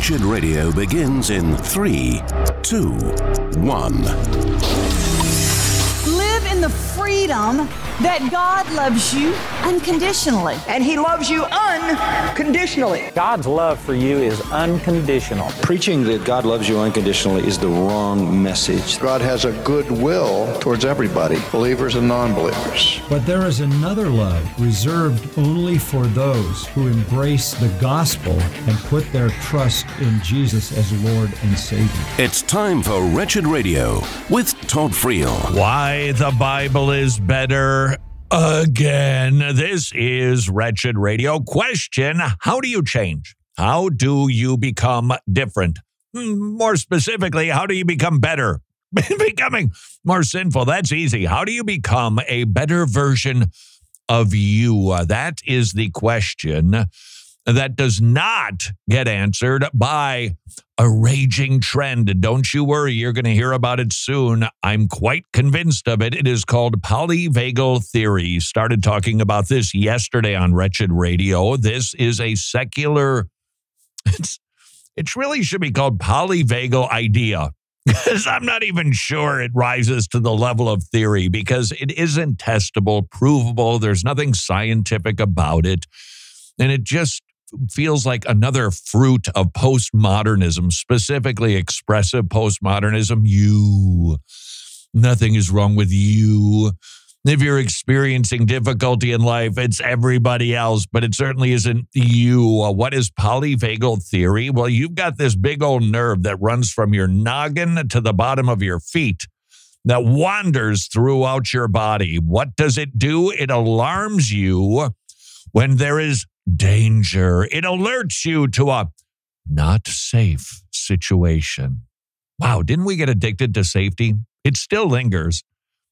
Wretched Radio begins in 3, 2, 1. Live in the freedom that God loves you unconditionally. And He loves you unconditionally. God's love for you is unconditional. Preaching that God loves you unconditionally is the wrong message. God has a good will towards everybody, believers and non-believers. But there is another love reserved only for those who embrace the gospel and put their trust in Jesus as Lord and Savior. It's time for Wretched Radio with Todd Friel. Why the Bible is better again. This is Wretched Radio. Question: how do you change? How do you become different? More specifically, how do you become better? Becoming more sinful. That's easy. How do you become a better version of you? That is the question that does not get answered by a raging trend. Don't you worry, you're going to hear about it soon. I'm quite convinced of it. It is called polyvagal theory. Started talking about this yesterday on Wretched Radio. This is a secular, it really should be called polyvagal idea, because I'm not even sure it rises to the level of theory, because it isn't testable, provable. There's nothing scientific about it. And it just feels like another fruit of postmodernism, specifically expressive postmodernism. Nothing is wrong with you. If you're experiencing difficulty in life, it's everybody else, but it certainly isn't you. What is polyvagal theory? Well, you've got this big old nerve that runs from your noggin to the bottom of your feet that wanders throughout your body. What does it do? It alarms you when there is danger. It alerts you to a not safe situation. Wow, didn't we get addicted to safety? It still lingers.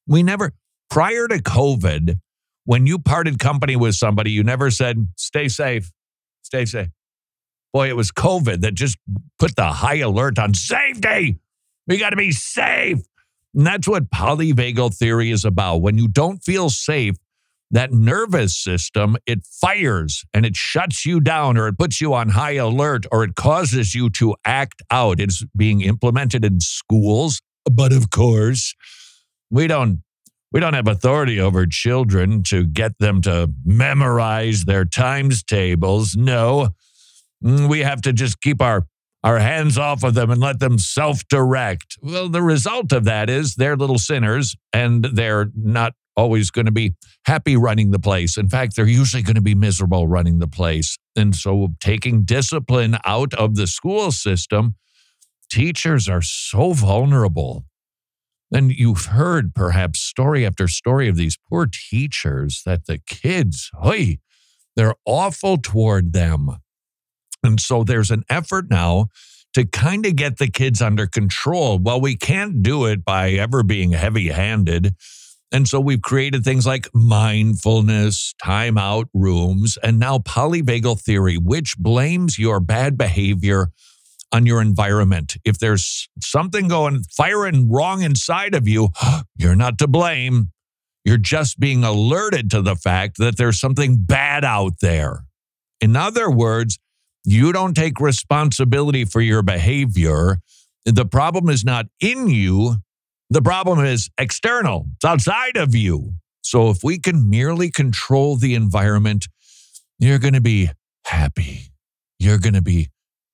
Prior to COVID, when you parted company with somebody, you never said, stay safe, stay safe. Boy, it was COVID that just put the high alert on safety. We got to be safe. And that's what polyvagal theory is about. When you don't feel safe, that nervous system, it fires and it shuts you down, or it puts you on high alert, or it causes you to act out. It's being implemented in schools. But of course, we don't have authority over children to get them to memorize their times tables. No, we have to just keep our hands off of them and let them self-direct. Well, the result of that is they're little sinners, and they're not always going to be happy running the place. In fact, they're usually going to be miserable running the place. And so taking discipline out of the school system, teachers are so vulnerable. And you've heard perhaps story after story of these poor teachers that the kids, they're awful toward them. And so there's an effort now to kind of get the kids under control. Well, we can't do it by ever being heavy-handed. And so we've created things like mindfulness, timeout rooms, and now polyvagal theory, which blames your bad behavior on your environment. If there's something firing wrong inside of you, you're not to blame. You're just being alerted to the fact that there's something bad out there. In other words, you don't take responsibility for your behavior. The problem is not in you. The problem is external. It's outside of you. So if we can merely control the environment, you're going to be happy. You're going to be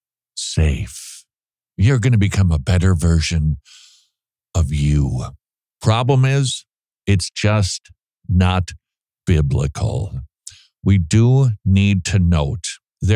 safe. You're going to become a better version of you. Problem is, it's just not biblical. We do need to note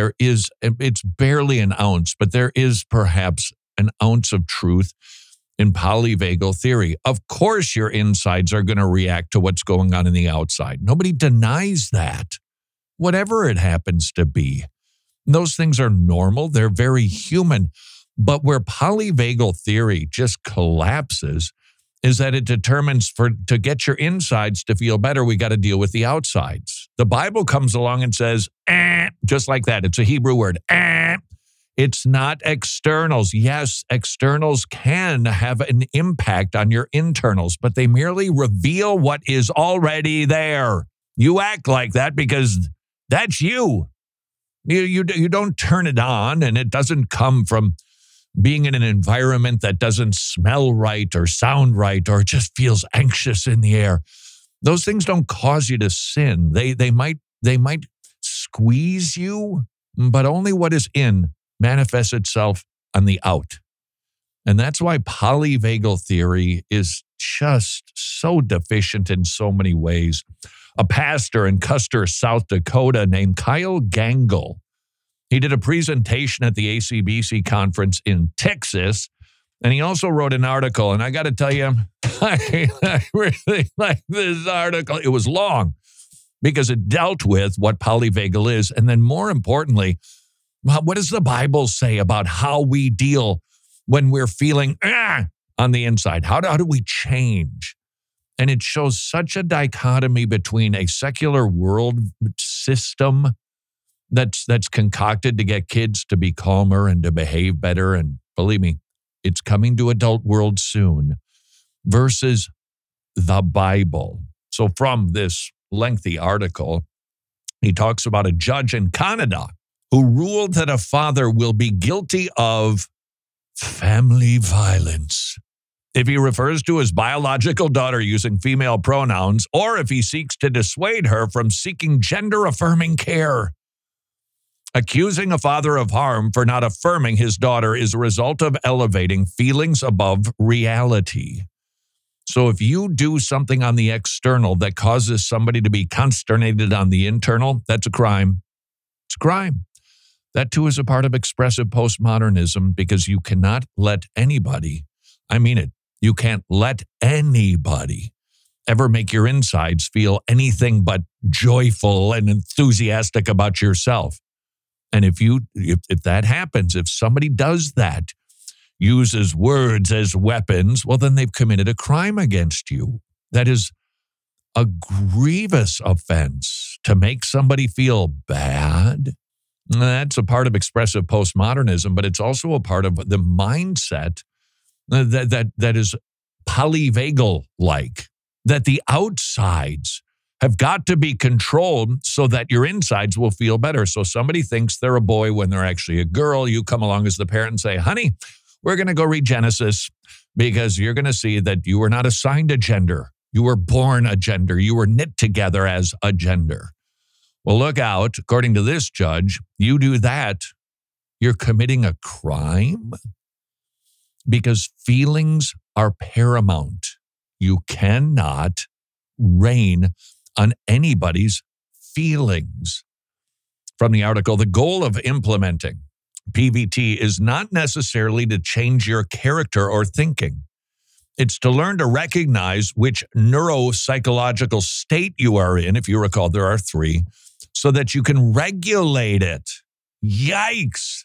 it's barely an ounce, but there is perhaps an ounce of truth in polyvagal theory. Of course, your insides are going to react to what's going on in the outside. Nobody denies that, whatever it happens to be. Those things are normal. They're very human. But where polyvagal theory just collapses is that it determines to get your insides to feel better, we got to deal with the outsides. The Bible comes along and says, just like that. It's a Hebrew word, It's not externals. Yes, externals can have an impact on your internals, but they merely reveal what is already there. You act like that because that's you. You don't turn it on, and it doesn't come from being in an environment that doesn't smell right or sound right or just feels anxious in the air. Those things don't cause you to sin. They might squeeze you, but only what is in manifests itself on the out. And that's why polyvagal theory is just so deficient in so many ways. A pastor in Custer, South Dakota named Kyle Gangle, he did a presentation at the ACBC conference in Texas, and he also wrote an article. And I got to tell you, I really like this article. It was long because it dealt with what polyvagal is. And then more importantly, what does the Bible say about how we deal when we're feeling on the inside? How do we change? And it shows such a dichotomy between a secular world system that's concocted to get kids to be calmer and to behave better. And believe me, it's coming to adult world soon, versus the Bible. So from this lengthy article, he talks about a judge in Canada who ruled that a father will be guilty of family violence if he refers to his biological daughter using female pronouns, or if he seeks to dissuade her from seeking gender-affirming care. Accusing a father of harm for not affirming his daughter is a result of elevating feelings above reality. So if you do something on the external that causes somebody to be consternated on the internal, that's a crime. It's a crime. That too is a part of expressive postmodernism, because you cannot let anybody, I mean it, you can't let anybody ever make your insides feel anything but joyful and enthusiastic about yourself. And if that happens, if somebody does that, uses words as weapons, well, then they've committed a crime against you. That is a grievous offense. To make somebody feel bad, that's a part of expressive postmodernism, but it's also a part of the mindset that is polyvagal-like, that the outsides have got to be controlled so that your insides will feel better. So somebody thinks they're a boy when they're actually a girl. You come along as the parent and say, honey, we're going to go read Genesis, because you're going to see that you were not assigned a gender. You were born a gender. You were knit together as a gender. Well, look out. According to this judge, you do that, you're committing a crime, because feelings are paramount. You cannot reign on anybody's feelings. From the article, the goal of implementing PVT is not necessarily to change your character or thinking. It's to learn to recognize which neuropsychological state you are in. If you recall, there are 3, so that you can regulate it. Yikes.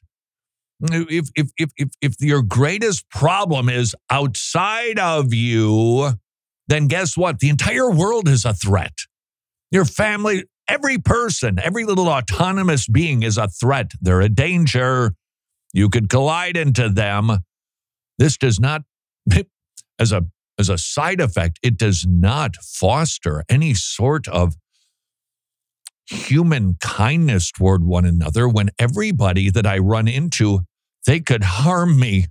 If your greatest problem is outside of you, then guess what? The entire world is a threat. Your family, every person, every little autonomous being is a threat. They're a danger. You could collide into them. This does not, as a side effect, it does not foster any sort of human kindness toward one another when everybody that I run into, they could harm me.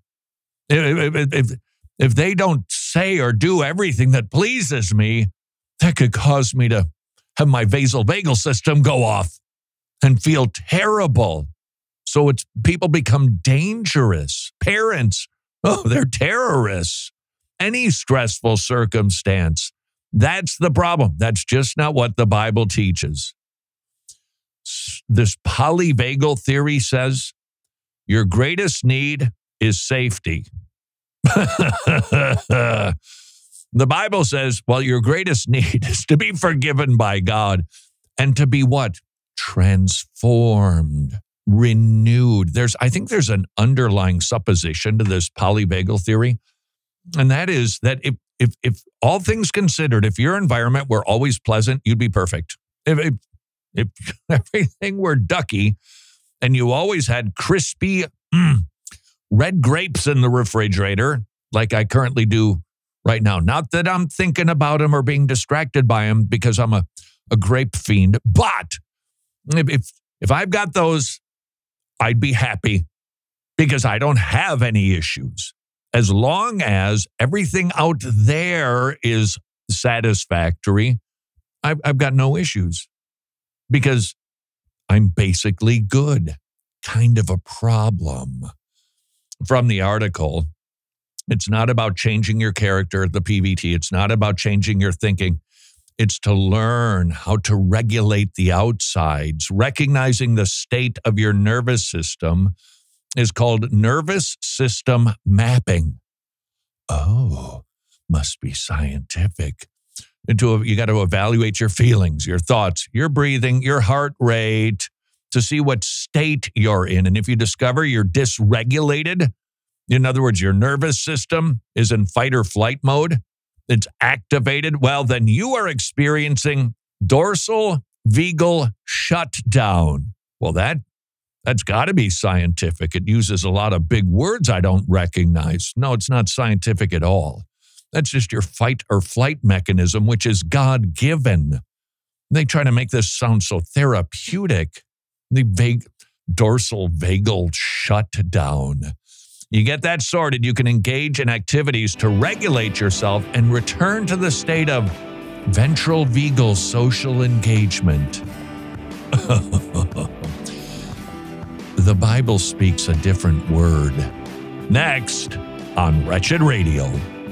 If they don't say or do everything that pleases me, that could cause me to have my vasovagal system go off and feel terrible. So people become dangerous. Parents, they're terrorists. Any stressful circumstance, that's the problem. That's just not what the Bible teaches. This polyvagal theory says your greatest need is safety. The Bible says, well, your greatest need is to be forgiven by God and to be what? Transformed, renewed. I think there's an underlying supposition to this polyvagal theory, and that is that if all things considered, if your environment were always pleasant, you'd be perfect. If everything were ducky and you always had crispy red grapes in the refrigerator, like I currently do right now. Not that I'm thinking about them or being distracted by them because I'm a grape fiend, but if If I've got those, I'd be happy because I don't have any issues. As long as everything out there is satisfactory, I've got no issues because I'm basically good. Kind of a problem. From the article, it's not about changing your character, the PVT. It's not about changing your thinking. It's to learn how to regulate the outsides. Recognizing the state of your nervous system is called nervous system mapping. Oh, must be scientific. You got to evaluate your feelings, your thoughts, your breathing, your heart rate to see what state you're in. And if you discover you're dysregulated, in other words, your nervous system is in fight or flight mode, it's activated, well, then you are experiencing dorsal vagal shutdown. Well, that's got to be scientific. It uses a lot of big words I don't recognize. No, it's not scientific at all. That's just your fight or flight mechanism, which is God-given. They try to make this sound so therapeutic. The dorsal vagal shutdown. You get that sorted, you can engage in activities to regulate yourself and return to the state of ventral vagal social engagement. The Bible speaks a different word. Next on Wretched Radio.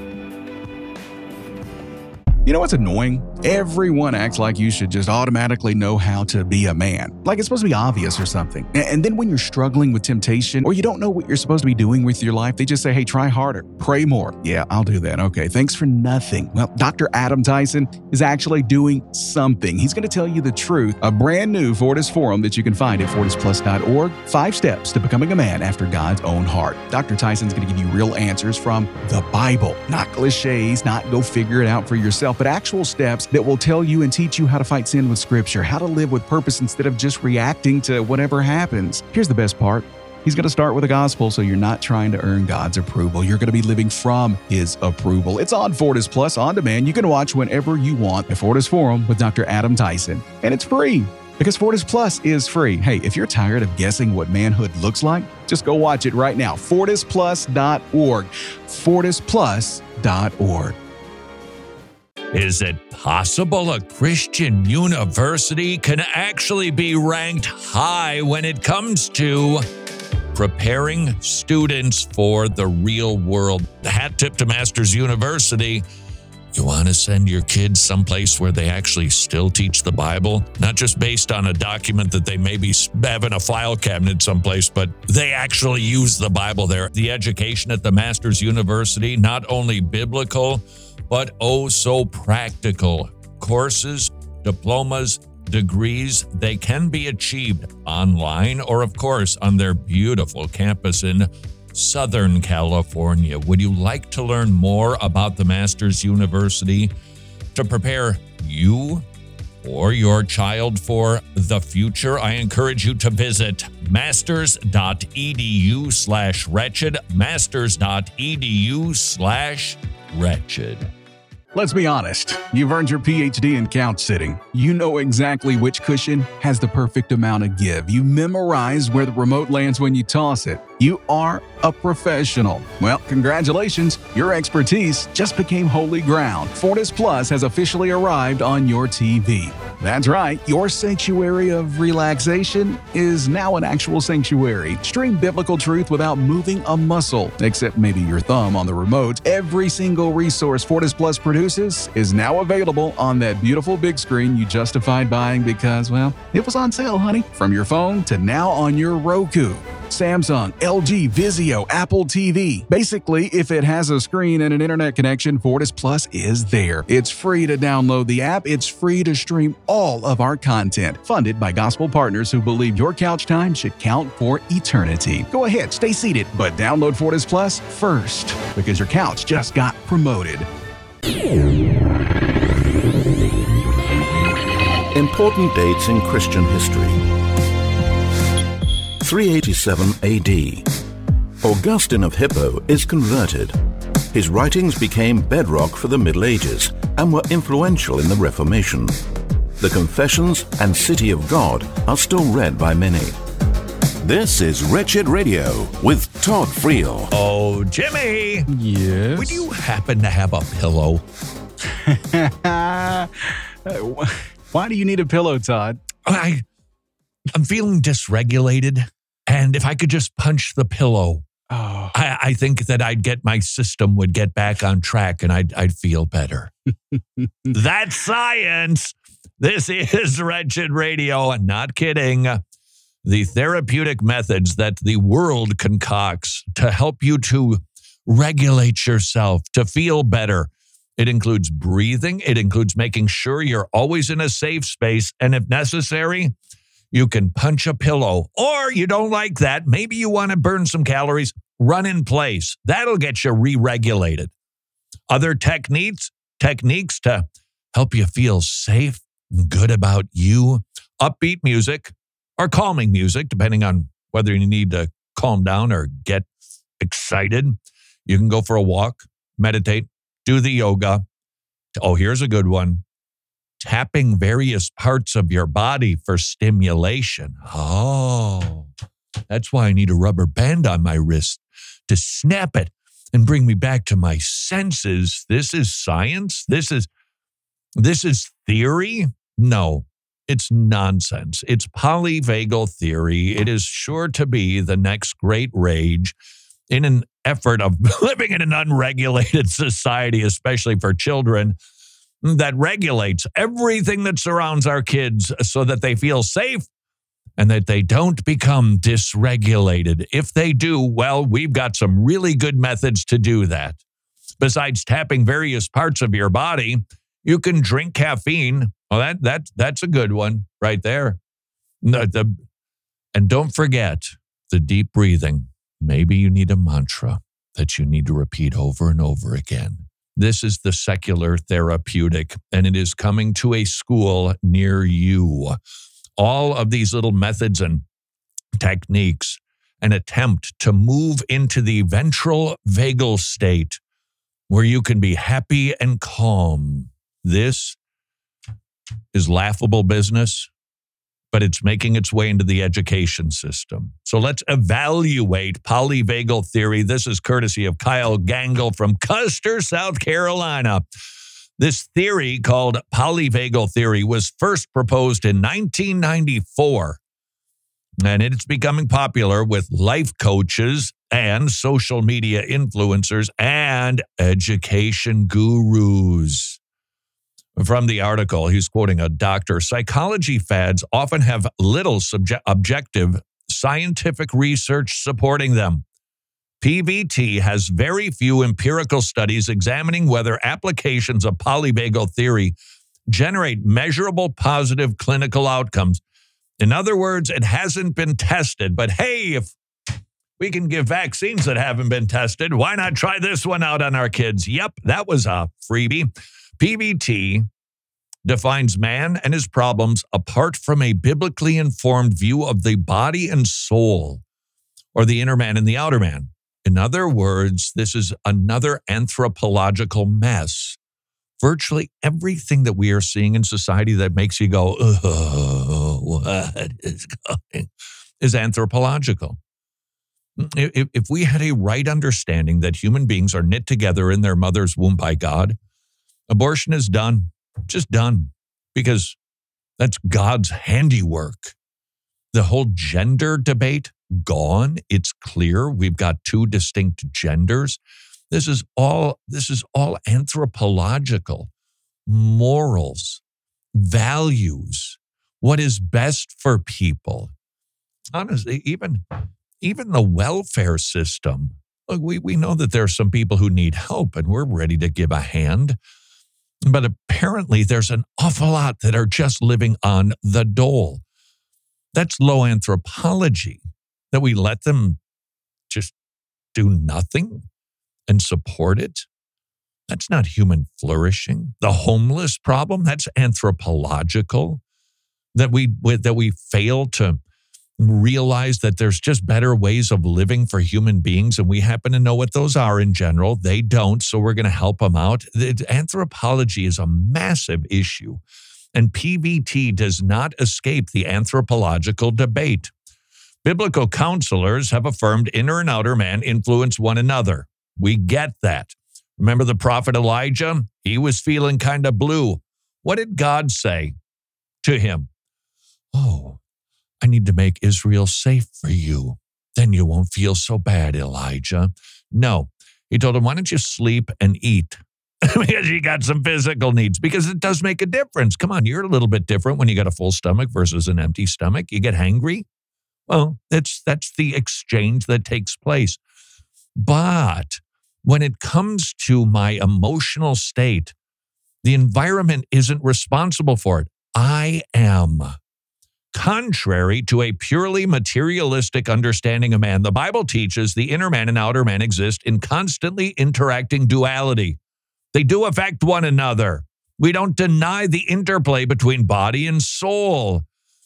You know what's annoying? Everyone acts like you should just automatically know how to be a man. Like it's supposed to be obvious or something. And then when you're struggling with temptation or you don't know what you're supposed to be doing with your life, they just say, hey, try harder, pray more. Yeah, I'll do that. Okay, thanks for nothing. Well, Dr. Adam Tyson is actually doing something. He's going to tell you the truth. A brand new Fortis Forum that you can find at fortisplus.org. 5 steps to becoming a man after God's own heart. Dr. Tyson's going to give you real answers from the Bible. Not cliches, not go figure it out for yourself, but actual steps that will tell you and teach you how to fight sin with Scripture, how to live with purpose instead of just reacting to whatever happens. Here's the best part. He's going to start with the gospel, so you're not trying to earn God's approval. You're going to be living from His approval. It's on Fortis Plus on demand. You can watch whenever you want at Fortis Forum with Dr. Adam Tyson. And it's free because Fortis Plus is free. Hey, if you're tired of guessing what manhood looks like, just go watch it right now. FortisPlus.org. FortisPlus.org. Is it possible a Christian university can actually be ranked high when it comes to preparing students for the real world? The hat tip to Masters University. You want to send your kids someplace where they actually still teach the Bible? Not just based on a document that they maybe have in a file cabinet someplace, but they actually use the Bible there. The education at the Masters University, not only biblical, but oh so practical. Courses, diplomas, degrees, they can be achieved online or, of course, on their beautiful campus in Southern California. Would you like to learn more about the Masters University to prepare you or your child for the future? I encourage you to visit masters.edu/wretched, masters.edu/wretched. Let's be honest. You've earned your PhD in couch sitting. You know exactly which cushion has the perfect amount of give. You memorize where the remote lands when you toss it. You are a professional. Well, congratulations. Your expertise just became holy ground. Fortis Plus has officially arrived on your TV. That's right. Your sanctuary of relaxation is now an actual sanctuary. Stream biblical truth without moving a muscle, except maybe your thumb on the remote. Every single resource Fortis Plus produces is now available on that beautiful big screen you justified buying because, well, it was on sale, honey. From your phone to now on your Roku, Samsung, LG, Vizio, Apple TV. Basically, if it has a screen and an internet connection, Fortis Plus is there. It's free to download the app. It's free to stream all of our content. Funded by gospel partners who believe your couch time should count for eternity. Go ahead, stay seated, but download Fortis Plus first because your couch just got promoted. Important dates in Christian history. 387 AD. Augustine of Hippo is converted. His writings became bedrock for the Middle Ages and were influential in the Reformation. the Confessions and City of God are still read by many. This is Wretched Radio with Todd Friel. Oh, Jimmy. Yes. Would you happen to have a pillow? Why do you need a pillow, Todd? I'm feeling dysregulated, and if I could just punch the pillow, I think that my system would get back on track, and I'd feel better. That's science. This is Wretched Radio. Not kidding. The therapeutic methods that the world concocts to help you to regulate yourself, to feel better. It includes breathing. It includes making sure you're always in a safe space. And if necessary, you can punch a pillow. Or you don't like that. Maybe you want to burn some calories. Run in place. That'll get you re-regulated. Other techniques to help you feel safe and good about you. Upbeat music or calming music, depending on whether you need to calm down or get excited. You can go for a walk, meditate, do the yoga. Oh, here's a good one. Tapping various parts of your body for stimulation. Oh, that's why I need a rubber band on my wrist to snap it and bring me back to my senses. This is science? This is theory? No, it's nonsense. It's polyvagal theory. It is sure to be the next great rage in an effort of living in an unregulated society, especially for children, that regulates everything that surrounds our kids so that they feel safe and that they don't become dysregulated. If they do, well, we've got some really good methods to do that. Besides tapping various parts of your body, you can drink caffeine. Well, that's a good one right there. And don't forget the deep breathing. Maybe you need a mantra that you need to repeat over and over again. This is the secular therapeutic, and it is coming to a school near you. All of these little methods and techniques, an attempt to move into the ventral vagal state where you can be happy and calm. This is laughable business, but it's making its way into the education system. So let's evaluate polyvagal theory. This is courtesy of Kyle Gangle from Custer, South Carolina. This theory, called polyvagal theory, was first proposed in 1994, and it's becoming popular with life coaches and social media influencers and education gurus. From the article, he's quoting a doctor. Psychology fads often have little objective scientific research supporting them. PVT has very few empirical studies examining whether applications of polyvagal theory generate measurable positive clinical outcomes. In other words, it hasn't been tested. But hey, if we can give vaccines that haven't been tested, why not try this one out on our kids? Yep, that was a freebie. PVT defines man and his problems apart from a biblically informed view of the body and soul, or the inner man and the outer man. In other words, this is another anthropological mess. Virtually everything that we are seeing in society that makes you go, oh, what is going, is anthropological. If we had a right understanding that human beings are knit together in their mother's womb by God, abortion is done, just done, because that's God's handiwork. The whole gender debate, gone. It's clear we've got two distinct genders. This is all anthropological, morals, values, what is best for people. Honestly, even the welfare system. Look, we know that there are some people who need help, and we're ready to give a hand. But apparently there's an awful lot that are just living on the dole. That's low anthropology, that we let them just do nothing and support it. That's not human flourishing. The homeless problem, that's anthropological. That we fail to realize that there's just better ways of living for human beings, and we happen to know what those are in general. They don't, so we're going to help them out. Anthropology is a massive issue. And PVT does not escape the anthropological debate. Biblical counselors have affirmed inner and outer man influence one another. We get that. Remember the prophet Elijah? He was feeling kind of blue. What did God say to him? Oh, I need to make Israel safe for you. Then you won't feel so bad, Elijah. No, he told him, why don't you sleep and eat? Because you got some physical needs, because it does make a difference. Come on, you're a little bit different when you got a full stomach versus an empty stomach. You get hangry. Well, that's the exchange that takes place. But when it comes to my emotional state, the environment isn't responsible for it. I am. Contrary to a purely materialistic understanding of man, the Bible teaches the inner man and outer man exist in constantly interacting duality. They do affect one another. We don't deny the interplay between body and soul.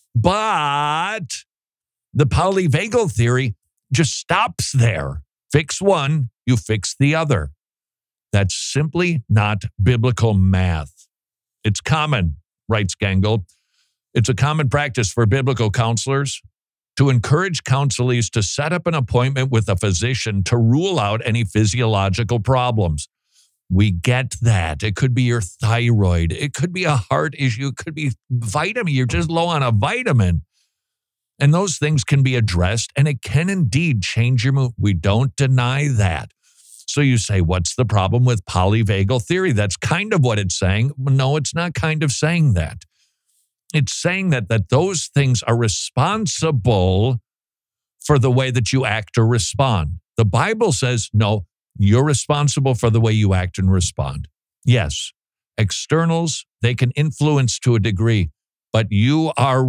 But the polyvagal theory just stops there. Fix one, you fix the other. That's simply not biblical math. It's common, writes Gangel. It's a common practice for biblical counselors to encourage counselees to set up an appointment with a physician to rule out any physiological problems. We get that. It could be your thyroid. It could be a heart issue. It could be vitamin. You're just low on a vitamin. And those things can be addressed, and it can indeed change your mood. We don't deny that. So you say, what's the problem with polyvagal theory? That's kind of what it's saying. No, it's not kind of saying that. It's saying that those things are responsible for the way that you act or respond. The Bible says, no, you're responsible for the way you act and respond. Yes, externals, they can influence to a degree, but you are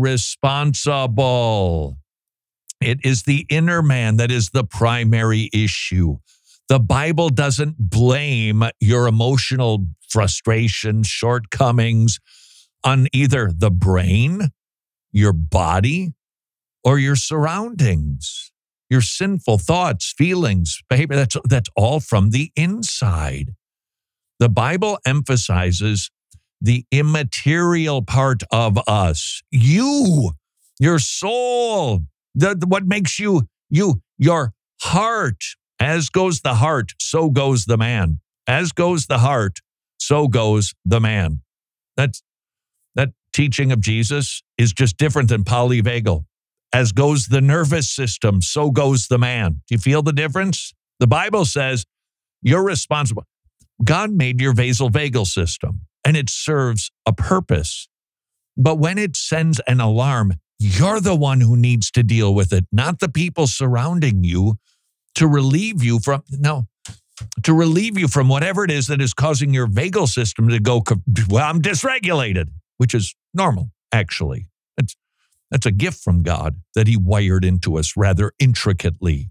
responsible. It is the inner man that is the primary issue. The Bible doesn't blame your emotional frustrations, shortcomings on either the brain, your body, or your surroundings, your sinful thoughts, feelings, behavior. That's all from the inside. The Bible emphasizes the immaterial part of us. You, your soul, what makes you, your heart. As goes the heart, so goes the man. As goes the heart, so goes the man. That teaching of Jesus is just different than polyvagal. As goes the nervous system, so goes the man. Do you feel the difference? The Bible says you're responsible. God made your vasovagal system, and it serves a purpose. But when it sends an alarm, you're the one who needs to deal with it, not the people surrounding you to relieve you from whatever it is that is causing your vagal system to go, well, I'm dysregulated, which is normal, actually. That's a gift from God that he wired into us rather intricately.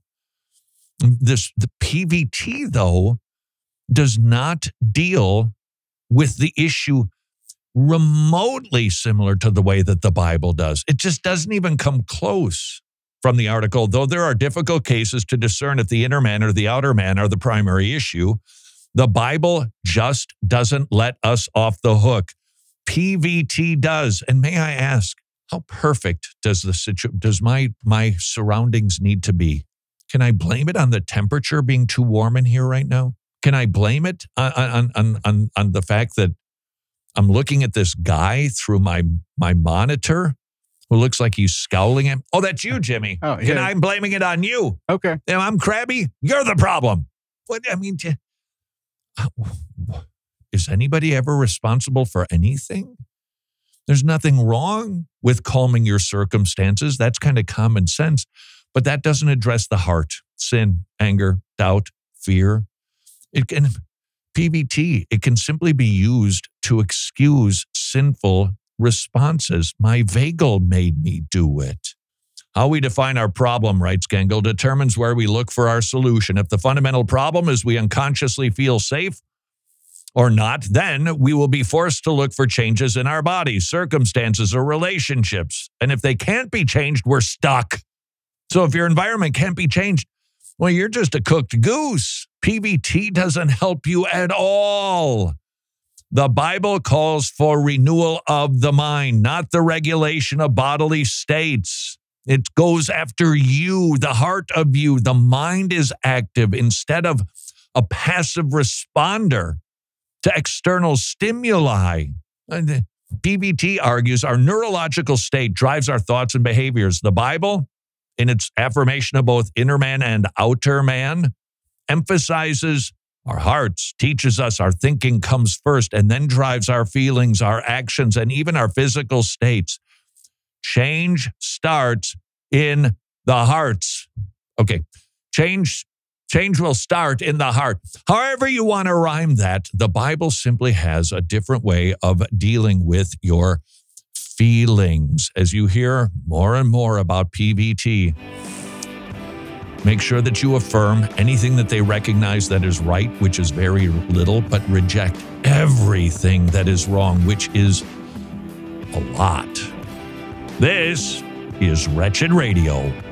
The PVT, though, does not deal with the issue remotely similar to the way that the Bible does. It just doesn't even come close. From the article, though there are difficult cases to discern if the inner man or the outer man are the primary issue, the Bible just doesn't let us off the hook. PVT does. And may I ask, how perfect does my surroundings need to be? Can I blame it on the temperature being too warm in here right now? Can I blame it on the fact that I'm looking at this guy through my monitor who looks like he's scowling at me? Oh, that's you, Jimmy. Oh, yeah. I'm blaming it on you. Okay. If I'm crabby, you're the problem. What I mean, is anybody ever responsible for anything? There's nothing wrong with calming your circumstances. That's kind of common sense. But that doesn't address the heart, sin, anger, doubt, fear. PVT, it can simply be used to excuse sinful responses. My vagal made me do it. How we define our problem, writes Gengel, determines where we look for our solution. If the fundamental problem is we unconsciously feel safe or not, then we will be forced to look for changes in our bodies, circumstances, or relationships. And if they can't be changed, we're stuck. So if your environment can't be changed, well, you're just a cooked goose. PVT doesn't help you at all. The Bible calls for renewal of the mind, not the regulation of bodily states. It goes after you, the heart of you. The mind is active instead of a passive responder to external stimuli. PVT argues our neurological state drives our thoughts and behaviors. The Bible, in its affirmation of both inner man and outer man, emphasizes our hearts, teaches us our thinking comes first and then drives our feelings, our actions, and even our physical states. Change starts in the hearts. Okay, change will start in the heart. However you want to rhyme that, the Bible simply has a different way of dealing with your feelings. As you hear more and more about PVT, make sure that you affirm anything that they recognize that is right, which is very little, but reject everything that is wrong, which is a lot. This is Wretched Radio.